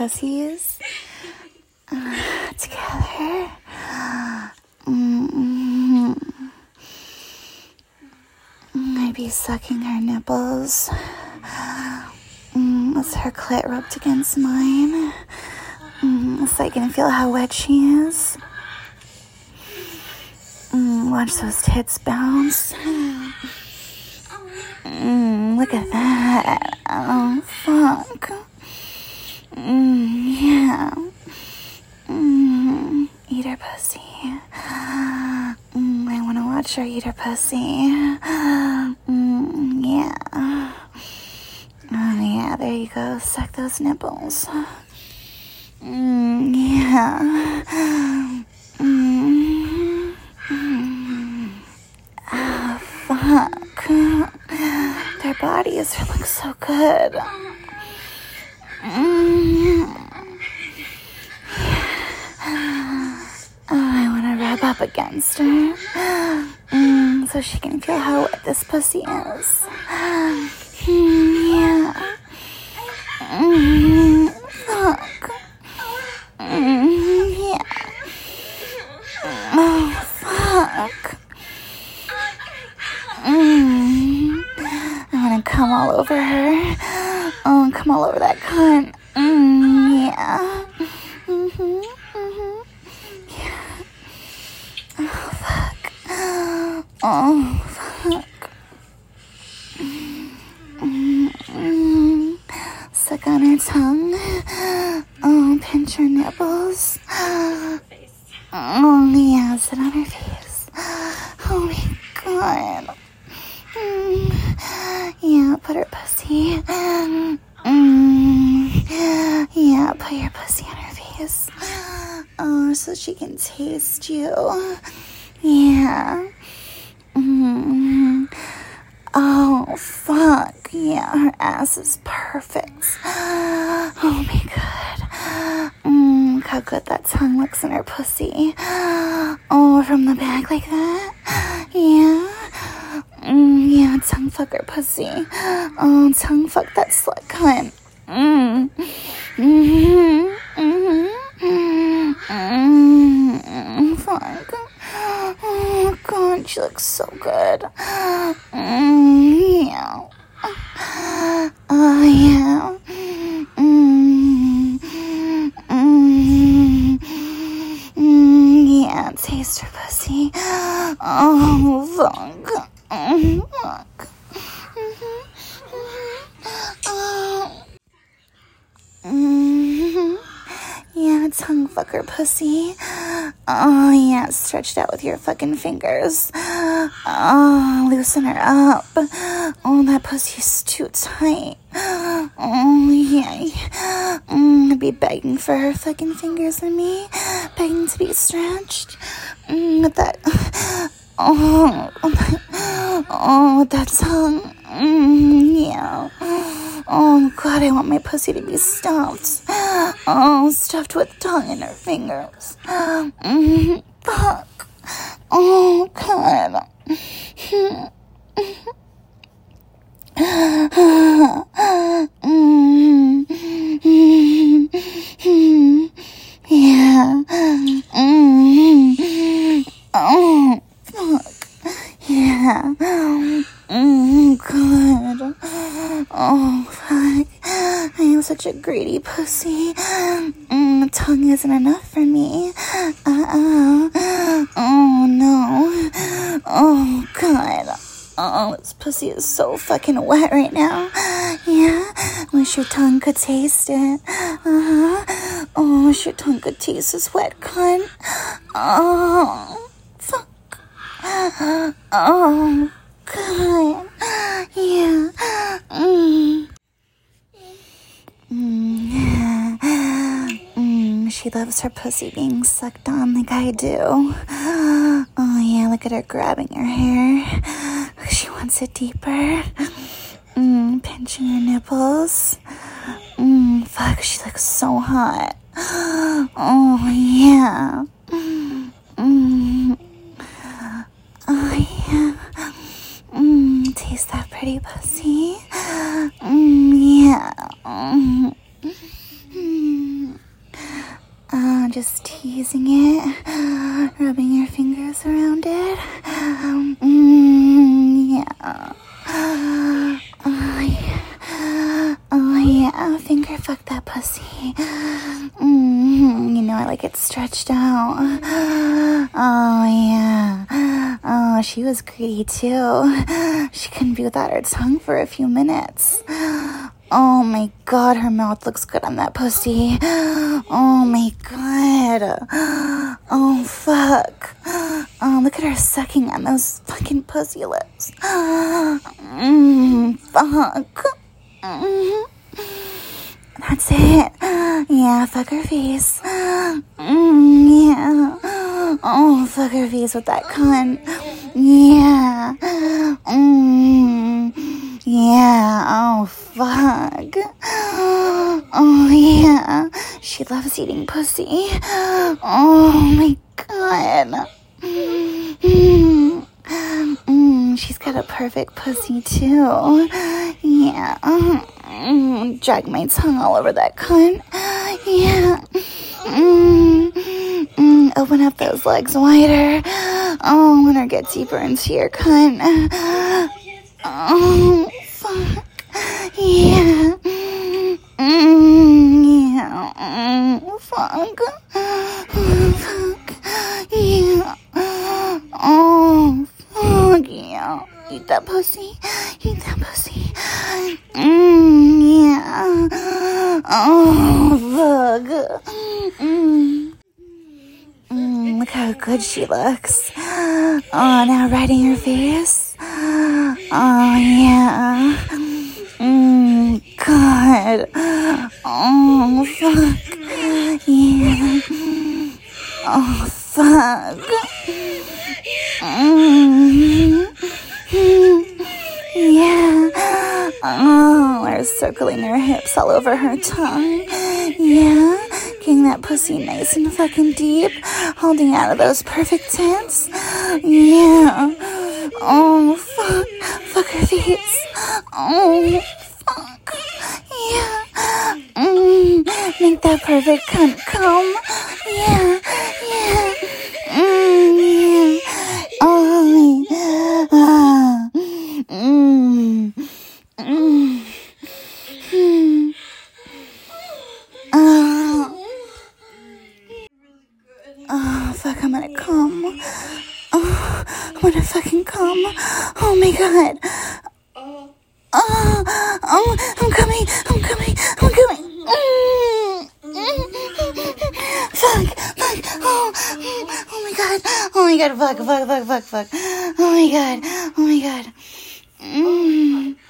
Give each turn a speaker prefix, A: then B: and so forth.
A: pussies together. I'd be sucking her nipples as her clit rubbed against mine. So I can feel how wet she is. Watch those tits bounce. Look at that. Oh, fuck. Yeah. Eat her pussy. I want to watch her eat her pussy. Yeah. Oh, yeah, there you go. Suck those nipples. Yeah. Oh, fuck. Their bodies look so good. I want to rub up against her so she can feel how wet this pussy is. Yeah. Fuck. Yeah. Oh, fuck. I want to come all over her. Oh, come all over that cunt. Yeah. Yeah. Oh, fuck. Oh, fuck. Suck on her tongue. Oh, pinch her nipples. Oh, yeah, sit on her face. Oh, my God. Yeah, put her pussy. Yeah, put your pussy on her face. Oh, so she can taste you. Yeah. Oh, fuck. Yeah, her ass is perfect. Oh, my God. Look how good that tongue looks in her pussy. Oh, from the back like that. Yeah. Yeah, tongue fuck her pussy. Oh, tongue fuck that slut cunt. Fuck. Oh, God, she looks so good. Yeah. Oh, yeah. Yeah, taste her pussy. Oh, fuck. Fuck. Yeah, tongue fucker pussy. Oh, yeah, stretched out with your fucking fingers. Oh, loosen her up. Oh, that pussy's too tight. Oh, yeah. I'd be begging for her fucking fingers in me. Begging to be stretched. With that... Oh, with that tongue. Yeah. Oh, God, I want my pussy to be stuffed. Oh, stuffed with tongue and her fingers. Fuck. Oh, God. Yeah. Oh, fuck. Yeah. God. Oh, fuck. I am such a greedy pussy. Tongue isn't enough for me. Oh, no. Oh, God. Oh, this pussy is so fucking wet right now. Yeah. Wish your tongue could taste it. Oh, wish your tongue could taste this wet cunt. Oh, fuck. Oh, God. Yeah. She loves her pussy being sucked on like I do. Oh, yeah, look at her grabbing her hair. She wants it deeper. Pinching her nipples. Fuck, she looks so hot. Oh, yeah. Oh, yeah. Taste that pretty pussy. Yeah. Oh, yeah, finger fuck that pussy. You know I like it stretched out. Oh, yeah. Oh, she was greedy, too. She couldn't be without her tongue for a few minutes. Oh, my God, her mouth looks good on that pussy. Oh, my God. Oh, fuck. Oh, look at her sucking on those fucking pussy lips. Fuck. That's it. Yeah, fuck her face. Yeah. Oh, fuck her face with that cunt. Yeah. Yeah. Oh, fuck. Oh, yeah. She loves eating pussy. Oh, my God. She's got a perfect pussy, too. Yeah. Drag my tongue all over that cunt. Yeah. Open up those legs wider. Oh, let her get deeper into your cunt. Oh, fuck. Yeah. Yeah. Fuck. Fuck. Yeah. Oh, fuck. Yeah. Eat that pussy. Eat that pussy. Yeah. Oh, fuck. Look how good she looks. Oh, now right in your face. Oh, yeah. God. Oh, fuck. Yeah. Oh, fuck. Yeah. Oh, we're circling her hips all over her tongue. Yeah. Getting that pussy nice and fucking deep. Holding out of those perfect tits. Yeah. Oh, fuck. Fuck her face. Oh, fuck. Yeah. Make that perfect cunt come. Yeah. Yeah. Yeah. Oh, Oh, fuck, I'm gonna come. Oh, I'm gonna fucking come. Oh my God. I'm coming. Fuck. Oh my God. Oh my God, fuck. Oh my God.